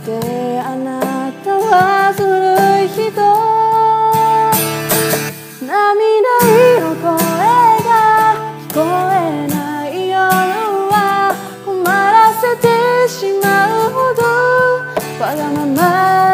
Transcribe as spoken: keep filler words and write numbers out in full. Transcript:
してあなたはずるい人、涙色声が聞こえない夜は困らせてしまうほどわがまま